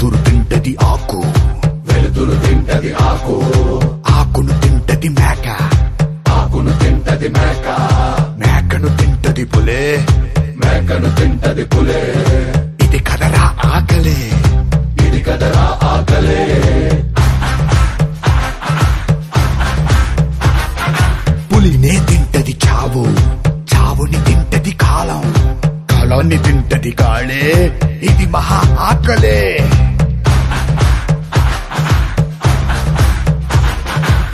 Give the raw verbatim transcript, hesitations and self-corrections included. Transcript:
వెలుతురు తింటది ఆకు, వెలుతురు తింటది ఆకు, ఆకును తింటది మేక, ఆకును తింటది మేక, మేకను తింటది పులే, మేకను తింటది పులే. ఇది కదరా ఆకలే, ఇది కదరా ఆకలే. పులినే తింటది చావు, చావుని తింటది కాలం, కాలాన్ని తింటది కాళే, ఇది మహా ఆకలే.